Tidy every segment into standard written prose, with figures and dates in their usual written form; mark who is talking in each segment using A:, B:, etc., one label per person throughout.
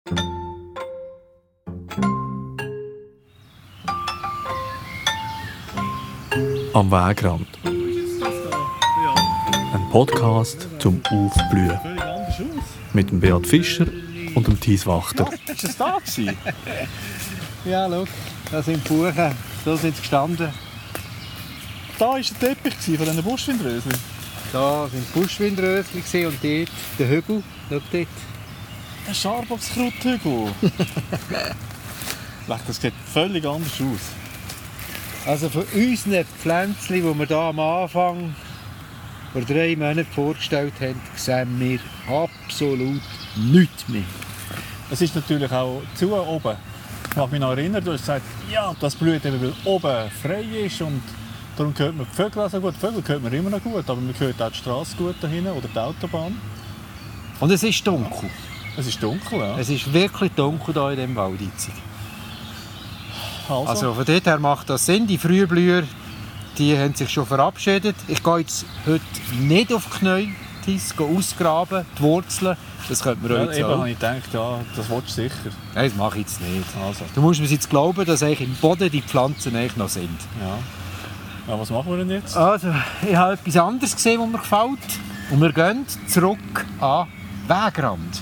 A: Am Wegrand. Ein Podcast zum Aufblühen. Mit dem Beat Fischer und dem Thies Wachter.
B: Ist das da gewesen? Ja, schau, da sind die Buchen, da sind sie gestanden. Da war der Teppich von diesen Buschwindröschen. Da waren die Buschwindröschen und dort der Hügel. Schau dort. Ein Scharboxkrauthügel. Das sieht völlig anders aus. Also von unseren Pflänzchen, die wir hier am Anfang vor 3 Monaten vorgestellt haben, sehen wir absolut nichts mehr. Es ist natürlich auch zu oben. Ich mag mich noch erinnern, du hast gesagt, ja, das blüht eben, weil oben frei ist und darum hört man die Vögel auch so gut. Die Vögel hört man immer noch gut, aber man hört auch die Straße gut da hinten oder die Autobahn. Und es ist dunkel. Es ist dunkel, ja. Es ist wirklich dunkel hier in diesem Wald. Also von dort her macht das Sinn. Die Frühblüher, die haben sich schon verabschiedet. Ich gehe jetzt heute nicht auf die Knie, ausgraben, die Wurzeln. Das könnte man heute sagen. Ich gedacht, ja, das willst du sicher. Nein, das mache ich jetzt nicht. Also. Du musst mir jetzt glauben, dass eigentlich im Boden die Pflanzen eigentlich noch sind. Ja. Ja, was machen wir denn jetzt? Also, ich habe etwas anderes gesehen, was mir gefällt. Und wir gehen zurück an den Wegrand.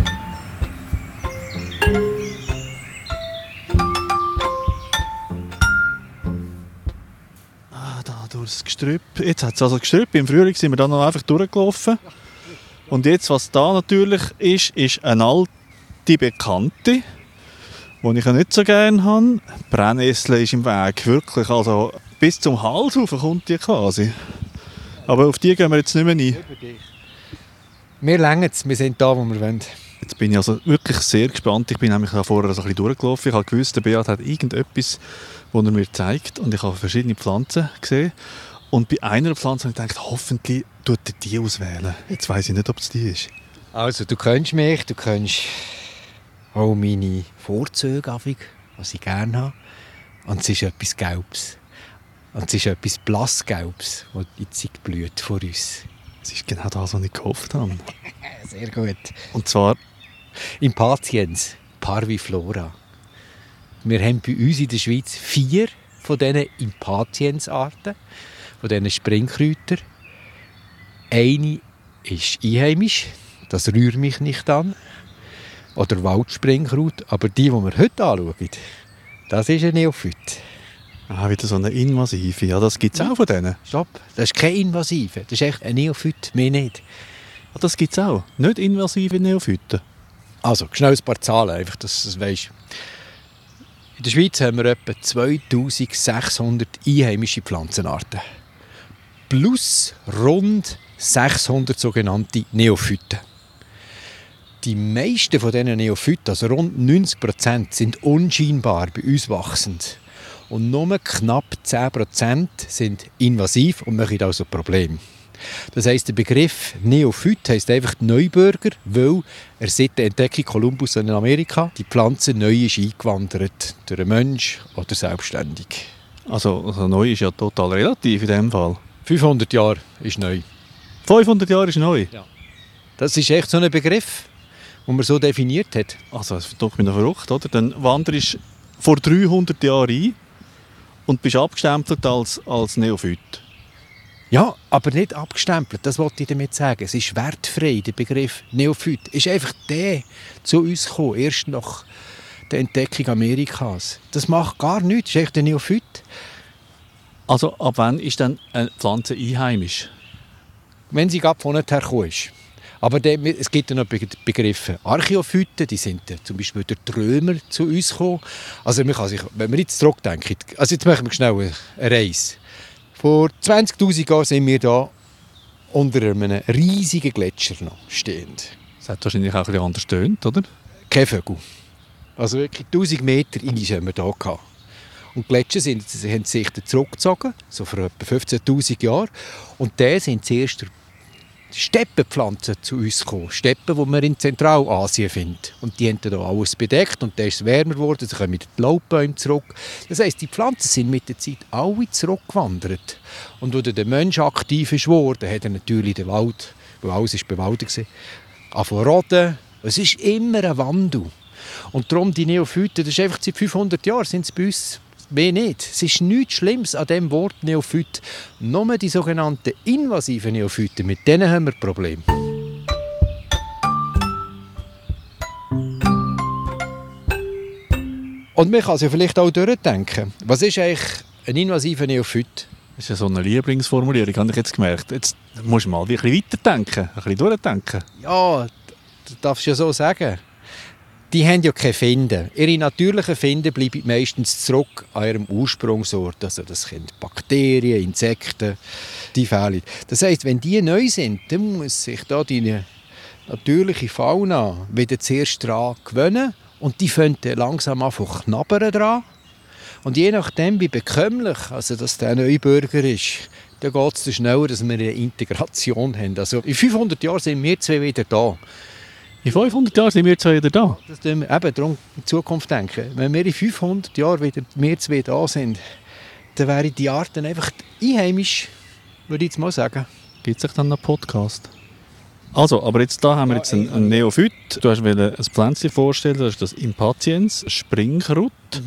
A: Das Gestrüpp. Jetzt hat es also Gestrüpp. Im Frühling sind wir dann noch einfach durchgelaufen. Und jetzt, was da natürlich ist eine alte Bekannte, die ich nicht so gerne habe. Brennnessel ist im Weg. Wirklich, also bis zum Hals rauf kommt die quasi. Aber auf die gehen wir jetzt nicht mehr ein.
B: Wir längern es, wir sind da, wo wir wollen.
A: Jetzt bin ich also wirklich sehr gespannt. Ich bin nämlich vorher so ein bisschen durchgelaufen. Ich habe gewusst, der Beat hat irgendetwas, das er mir zeigt. Und ich habe verschiedene Pflanzen gesehen. Und bei einer Pflanze habe ich gedacht, hoffentlich tut er die auswählen. Jetzt weiss ich nicht, ob es die ist.
B: Also, du kennst mich, du kennst auch meine Vorzüge, was ich gerne habe. Und es ist etwas Gelbes. Und es ist etwas Blassgelbes, das jetzt blüht vor uns.
A: Es ist genau das, was ich gehofft habe.
B: Sehr gut.
A: Und zwar
B: Impatiens parviflora. Wir haben bei uns in der Schweiz 4 von diesen Impatiens-Arten, von diesen Springkräutern. Eine ist einheimisch, das rührt mich nicht an. Oder Waldspringkraut. Aber die wir heute anschauen, das ist ein Neophyt.
A: Ah, wieder so eine invasive. Ja, das gibt es auch von denen.
B: Stopp, das ist keine invasive. Das ist echt ein Neophyt, mehr nicht.
A: Ah, das gibt es auch? Nicht invasive Neophyten?
B: Also, schnell ein paar Zahlen, einfach, dass du es weisst. In der Schweiz haben wir etwa 2600 einheimische Pflanzenarten. Plus rund 600 sogenannte Neophyten. Die meisten von diesen Neophyten, also rund 90%, sind unscheinbar bei uns wachsend. Und nur knapp 10% sind invasiv und machen also Probleme. Das heisst, der Begriff Neophyt heisst einfach Neubürger, weil er seit der Entdeckung Kolumbus in Amerika die Pflanze neu ist eingewandert, durch einen Mensch oder selbstständig.
A: Also neu ist ja total relativ in diesem Fall.
B: 500 Jahre ist neu.
A: 500 Jahre ist neu?
B: Ja. Das ist echt so ein Begriff, den man so definiert hat.
A: Also das ist doch noch verrückt, oder? Dann wanderst du vor 300 Jahren ein und bist abgestempelt als Neophyt.
B: Ja, aber nicht abgestempelt, das wollte ich damit sagen. Es ist wertfrei, der Begriff Neophyt. Ist einfach der zu uns gekommen, erst nach der Entdeckung Amerikas. Das macht gar nichts, das ist echt ein Neophyt.
A: Also ab wann ist dann eine Pflanze einheimisch?
B: Wenn sie gerade von nicht hergekommen ist. Aber es gibt ja noch Begriffe. Archäophyten, die sind zum Beispiel durch die Römer zu uns gekommen. Also man kann sich, wenn wir jetzt zurückdenken, also jetzt machen wir schnell eine Reise. Vor 20'000 Jahren sind wir hier unter einem riesigen Gletscher noch stehend.
A: Das hat wahrscheinlich auch ein bisschen anders tönt, oder?
B: Kein Vögel. Also wirklich 1000 Meter Eis haben wir hier gehabt. Und die Gletscher haben sich zurückgezogen, so vor etwa 15'000 Jahren. Und da sind zuerst Steppenpflanzen zu uns gekommen. Steppen, die man in Zentralasien findet. Und die haben dann alles bedeckt und dann ist es wärmer geworden, dann kommen die Laubbäume zurück. Das heisst, die Pflanzen sind mit der Zeit alle zurückgewandert. Und als der Mensch aktiv ist geworden, hat er natürlich den Wald, weil alles war bewaldet, angefangen zu roden. Es ist immer ein Wandel. Und darum die Neophyten, das ist einfach seit 500 Jahren sind es bei uns mehr nicht. Es ist nichts Schlimmes an dem Wort Neophyt. Nur die sogenannten invasiven Neophyten, mit denen haben wir Probleme. Und man kann es ja vielleicht auch durchdenken. Was ist eigentlich ein invasiver Neophyt?
A: Das ist ja so eine Lieblingsformulierung, habe ich jetzt gemerkt. Jetzt musst du mal ein bisschen weiterdenken, ein bisschen durchdenken.
B: Ja, das darfst du ja so sagen. Die haben ja keine Finden. Ihre natürlichen Finden bleiben meistens zurück an ihrem Ursprungsort. Also das sind Bakterien, Insekten, die fehlen. Das heisst, wenn die neu sind, dann muss sich da die natürliche Fauna wieder zuerst daran gewöhnen. Und die fangen langsam an zu knabbern dran. Und je nachdem, wie bekömmlich also dass der Neubürger ist, dann geht es schneller, dass wir eine Integration haben. Also in 500 Jahren sind wir zwei wieder da.
A: In 500 Jahren sind wir zwei wieder da.
B: Das tun wir eben darum in Zukunft denken. Wenn wir in 500 Jahren wieder wir zwei da sind, dann wären die Arten einfach einheimisch, würde ich jetzt mal sagen.
A: Gibt es dann einen Podcast? Also, aber jetzt da haben wir jetzt einen Neophyt. Du hast ein Pflänzchen vorstellen, das ist das Impatiens, Springkraut.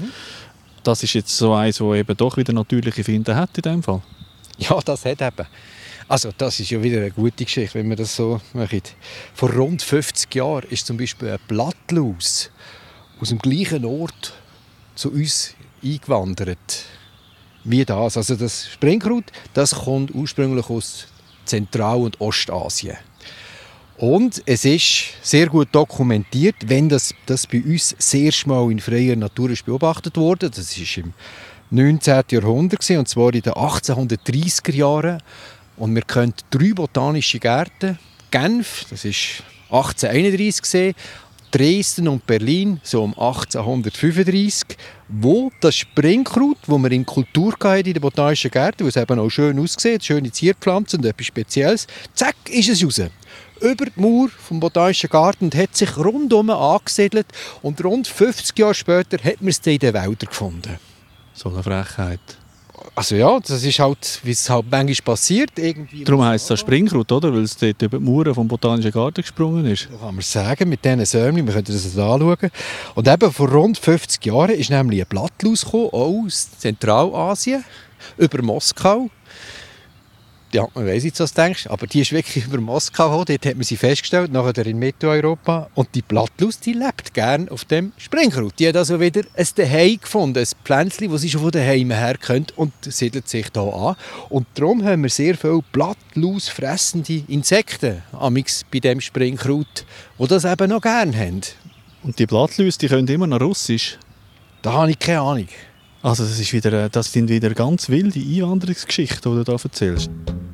A: Das ist jetzt so eins, das eben doch wieder natürliche Finden hat in dem Fall.
B: Ja, das hat eben. Also das ist ja wieder eine gute Geschichte, wenn man das so macht. Vor rund 50 Jahren ist zum Beispiel ein Blattlaus aus dem gleichen Ort zu uns eingewandert wie das. Also das Springkraut, das kommt ursprünglich aus Zentral- und Ostasien. Und es ist sehr gut dokumentiert, wenn das bei uns das erste Mal in freier Natur ist beobachtet wurde. Das war im 19. Jahrhundert, und zwar in den 1830er Jahren. Und wir kennen 3 botanische Gärten. Genf, das war 1831 gesehen, Dresden und Berlin, so um 1835, wo das Springkraut, das wir in Kultur hatten, in den botanischen Gärten, wo es eben auch schön aussieht, schöne Zierpflanzen und etwas Spezielles, zack, ist es raus. Über die Mauer vom Botanischen Garten und hat sich rundum angesiedelt. Und rund 50 Jahre später hat man es in den Wäldern gefunden.
A: So eine Frechheit.
B: Also ja, das ist halt, wie es halt manchmal passiert. Irgendwie
A: Darum heisst es das Springkraut, oder? Weil es dort über die Mauern vom Botanischen Garten gesprungen ist.
B: Das kann man sagen, mit diesen Sämchen. Wir können das anschauen. Und eben vor rund 50 Jahren ist nämlich ein Blattlaus gekommen, aus Zentralasien, über Moskau. Ja, man weiss jetzt, was du denkst, aber die ist wirklich über Moskau gekommen. Dort hat man sie festgestellt, nachher in Mitteleuropa. Und die Blattlaus, die lebt gerne auf dem Springkraut. Die hat also wieder ein Zuhause gefunden, ein Pflänzchen, das sie schon von daheim her kennt und siedelt sich hier an. Und darum haben wir sehr viele blattlausfressende Insekten amix bei dem Springkraut, die das eben noch gerne haben.
A: Und die Blattläuse, die können immer noch Russisch?
B: Da habe ich keine Ahnung.
A: Also das sind wieder ganz wilde Einwanderungsgeschichten, die du da erzählst.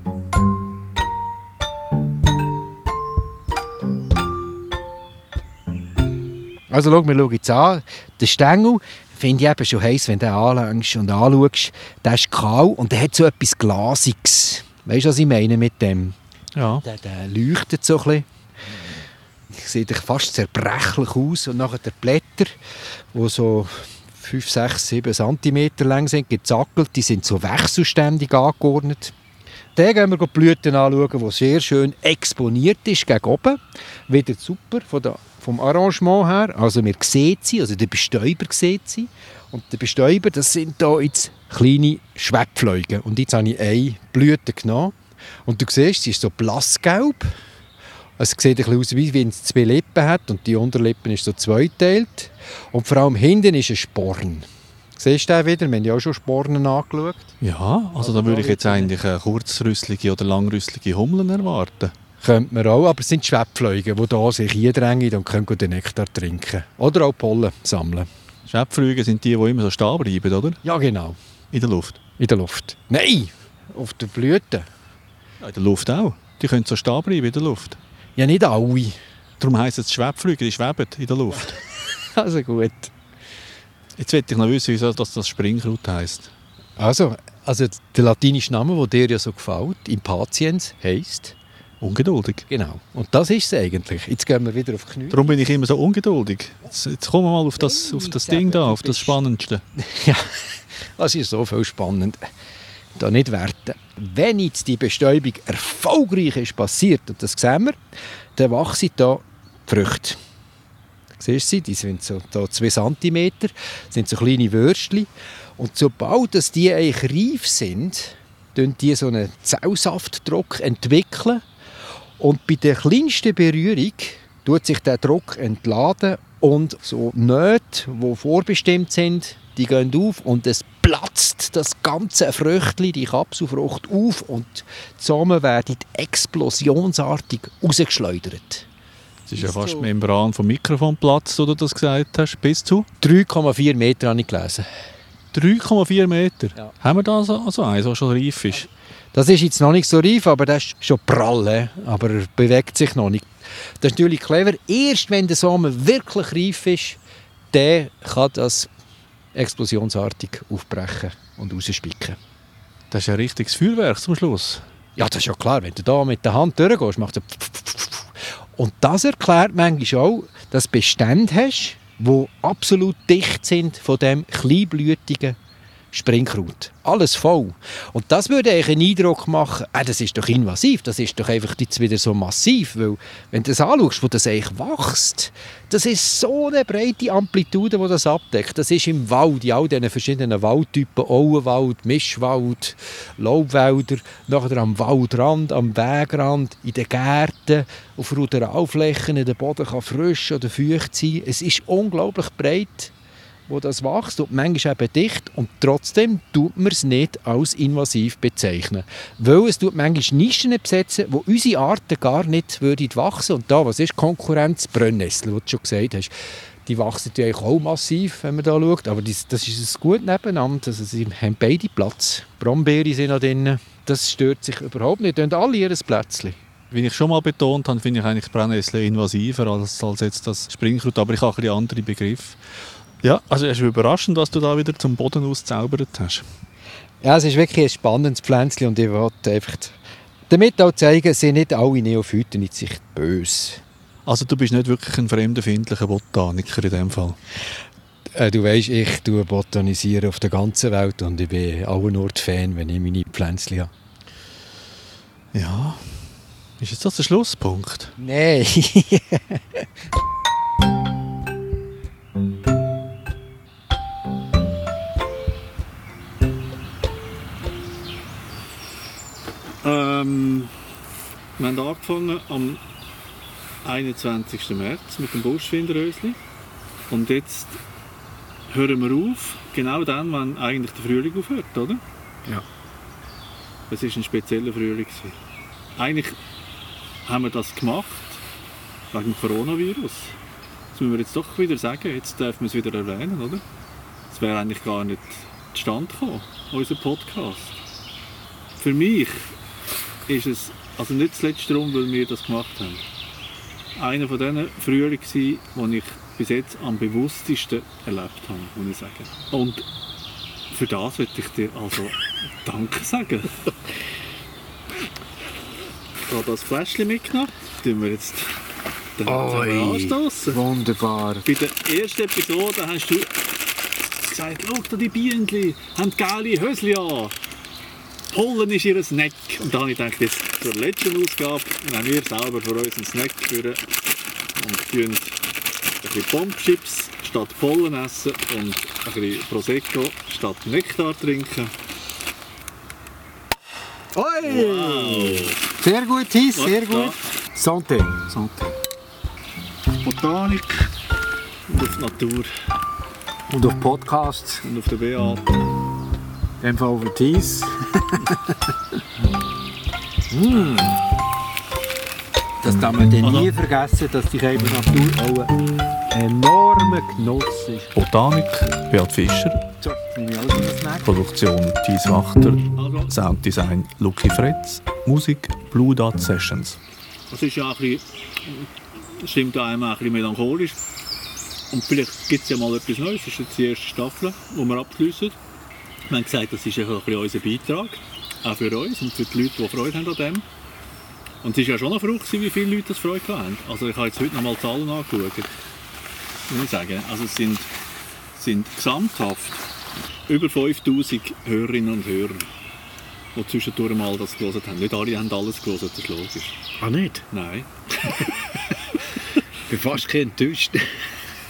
B: Also schau, wir schauen jetzt an. Der Stängel finde ich eben schon heiß, wenn du ihn anlängst und anschaust. Der ist kahl und der hat so etwas Glasiges. Weißt du, was ich meine mit dem?
A: Ja.
B: Der leuchtet so ein bisschen. Sieht fast zerbrechlich aus. Und nachher die Blätter, die so 5, 6, 7 cm lang sind, gezackelt, die sind so wechselständig angeordnet. Dann gehen wir die Blüten anschauen, die sehr schön exponiert ist gegen oben. Wieder super vom Arrangement her. Also wir sehen sie, also der Bestäuber sieht sie. Und der Bestäuber, das sind hier jetzt kleine Schwebfliegen. Und jetzt habe ich eine Blüte genommen. Und du siehst, sie ist so blassgelb. Es sieht ein bisschen aus, wie wenn es 2 Lippen hat und die Unterlippe ist so zweiteilt. Und vor allem hinten ist ein Sporn. Siehst du den wieder? Wir haben ja auch schon Spornen angeschaut.
A: Ja, also da würde ich jetzt eigentlich eine kurzrüsselige oder langrüsselige Hummeln erwarten.
B: Könnte man auch, aber es sind Schwebfliegen, die hier sich eindrängen und können den Nektar trinken. Oder auch Pollen sammeln.
A: Schwebfliegen sind die immer so stehen bleiben, oder?
B: Ja, genau.
A: In der Luft?
B: In der Luft. Nein, auf der Blüte.
A: Ja, in der Luft auch. Die können so stehen bleiben in der Luft.
B: Ja, nicht alle.
A: Darum heisst es Schwebfliegen, die schweben in der Luft.
B: Also gut.
A: Jetzt möchte ich noch wissen, wieso das Springkraut heisst.
B: Also der latinische Name, der dir ja so gefällt, Impatiens, heisst?
A: Ungeduldig.
B: Genau. Und das ist es eigentlich. Jetzt gehen wir wieder auf die Knie.
A: Darum bin ich immer so ungeduldig. Jetzt kommen wir mal auf das Ding da, auf das Spannendste.
B: Ja, das ist so viel spannend. Da nicht werten. Wenn jetzt die Bestäubung erfolgreich ist passiert, und das sehen wir, dann wachsen da die Früchte. Siehst du sie? Die sind so 2 cm, sind so kleine Würstchen. Und sobald dass die eigentlich reif sind, entwickeln die so einen Zellsaftdruck entwickeln. Und bei der kleinsten Berührung tut sich der Druck entladen und so Nähte, die vorbestimmt sind, die gehen auf und es platzt das ganze Früchtchen, die Kapselfrucht auf und zusammen werden explosionsartig rausgeschleudert.
A: Das ist ja fast die Membran vom Mikrofon platzt, oder du das gesagt hast, bis zu?
B: 3,4 Meter habe ich gelesen.
A: 3,4 Meter?
B: Ja.
A: Haben wir da also eins, der schon reif ist?
B: Das ist jetzt noch nicht so reif, aber das ist schon prall, aber er bewegt sich noch nicht. Das ist natürlich clever. Erst wenn der Samen wirklich reif ist, dann kann das explosionsartig aufbrechen und rausspicken.
A: Das ist ein richtiges Feuerwerk zum Schluss.
B: Ja, das ist ja klar. Wenn du da mit der Hand durchgehst, macht es und das erklärt manchmal auch, dass du Bestände hast, die absolut dicht sind von dem kleinblütigen Springkraut. Alles voll. Und das würde eigentlich einen Eindruck machen, das ist doch invasiv, das ist doch einfach jetzt wieder so massiv, weil wenn du das anschaust, wo das eigentlich wächst, das ist so eine breite Amplitude, die das abdeckt. Das ist im Wald, in all diesen verschiedenen Waldtypen, Auenwald, Mischwald, Laubwälder, nachher am Waldrand, am Wegrand, in den Gärten, auf Ruderalflächen, der Boden kann frisch oder feucht sein. Es ist unglaublich breit, wo das wächst und manchmal eben dicht und trotzdem tut man es nicht als invasiv bezeichnen. Weil es tut manchmal Nischen besetzen, wo unsere Arten gar nicht wachsen würden. Und da, was ist Konkurrenz? Brennnessel, wie du schon gesagt hast. Die wachsen natürlich auch massiv, wenn man da schaut, aber das ist ein gut nebeneinander. Also sie haben beide Platz. Brombeere sind noch drin. Das stört sich überhaupt nicht. Die haben alle ihr Plätzchen.
A: Wie ich schon mal betont habe, finde ich eigentlich Brennnessel invasiver als jetzt das Springkraut, aber ich habe ein bisschen andere Begriffe. Ja, also es ist überraschend, was du da wieder zum Boden ausgezaubert hast.
B: Ja, es ist wirklich ein spannendes Pflänzchen und ich wollte einfach damit auch zeigen, es sind nicht alle Neophyten in sich böse.
A: Also du bist nicht wirklich ein fremdenfindlicher Botaniker in dem Fall?
B: Du weisst, ich botanisiere auf der ganzen Welt und ich bin allen Ort Fan, wenn ich meine Pflänzchen habe.
A: Ja, ist jetzt das der Schlusspunkt?
B: Nein.
A: Wir haben angefangen am 21. März mit dem Buschfinderrösli und jetzt hören wir auf, genau dann, wenn eigentlich der Frühling aufhört, oder?
B: Ja.
A: Es war ein spezieller Frühling. Eigentlich haben wir das gemacht wegen dem Coronavirus. Das müssen wir jetzt doch wieder sagen, jetzt dürfen wir es wieder erwähnen, oder? Es wäre eigentlich gar nicht zustande gekommen, unser Podcast. Für mich ist es also nicht zuletzt darum, weil wir das gemacht haben. Einer von diesen Frühlingen, die ich bis jetzt am bewusstesten erlebt habe, muss ich sagen. Und für das möchte ich dir also Danke sagen. Ich habe das Fläschchen mitgenommen. Das wir jetzt anstoßen.
B: Wunderbar.
A: Bei der ersten Episode hast du gesagt, schau da die Bienen, haben geile Hösli an. Pollen ist ihr Snack. Und da habe ich gedacht, jetzt zur letzten Ausgabe nehmen wir selber für uns einen Snack führen und tun ein bisschen Bombchips statt Pollen essen und ein bisschen Prosecco statt Nektar trinken.
B: Oi!
A: Wow!
B: Sehr gut, Thies, sehr gut. Santé.
A: Santé. Botanik und auf die Natur
B: Und auf Podcast.
A: und auf den Beat.
B: In dem Fall auf den Thies. Das darf man dann nie vergessen, dass die Natur auch ein enormer Genuss ist.
A: Botanik, Beat Fischer.
B: So, nehme ich alles in den Snack.
A: Produktion Thies Wachter. Sounddesign Lucky Fretz. Musik Blue Dot Sessions. Das ist ja ein bisschen, stimmt einem auch ein bisschen melancholisch. Und vielleicht gibt es ja mal etwas Neues. Das ist jetzt die erste Staffel, die wir abschliessen. Wir haben gesagt, das ist ein bisschen unser Beitrag. Auch für uns und für die Leute, die Freude haben an dem. Und es war ja schon eine Frucht, wie viele Leute das Freude haben. Also ich habe jetzt heute noch mal Zahlen angeschaut. Muss ich sagen. Also es sind gesamthaft über 5000 Hörerinnen und Hörer, die zwischendurch mal das gehört haben. Nicht alle haben alles gehört, das ist logisch.
B: Ah, nicht?
A: Nein.
B: Ich bin fast enttäuscht.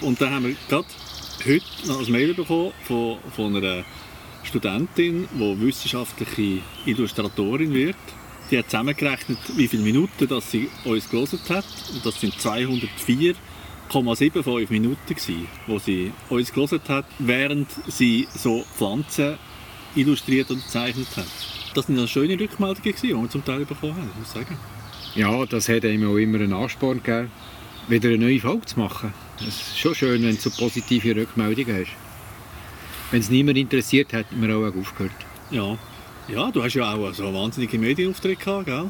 A: Und dann haben wir gerade heute noch ein Mail bekommen von einer Studentin, die wissenschaftliche Illustratorin wird. Die hat zusammengerechnet, wie viele Minuten dass sie uns gelesen hat. Und das sind 204,75 Minuten gewesen, wo sie uns gelesen hat, während sie so Pflanzen illustriert und gezeichnet hat. Das waren schöne Rückmeldungen, die wir zum Teil bekommen haben, muss ich sagen.
B: Ja, das hat einem auch immer einen Ansporn gegeben, wieder eine neue Folge zu machen. Es ist schon schön, wenn du so positive Rückmeldungen hast. Wenn es niemand interessiert, hätten wir auch aufgehört.
A: Ja. Ja, du hast ja auch so einen wahnsinnigen Medienauftritt gehabt, gell?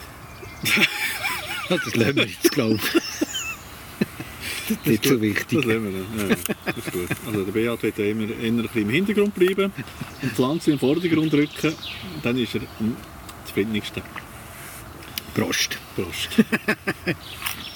B: Das lassen wir jetzt, glaube ich. Das ist nicht so wichtig.
A: Das lassen wir dann. Ja, das ist gut. Also der Beat wird ja immer ein bisschen im Hintergrund bleiben und die Pflanze im Vordergrund rücken. Dann ist er am zufriedensten.
B: Prost.
A: Prost.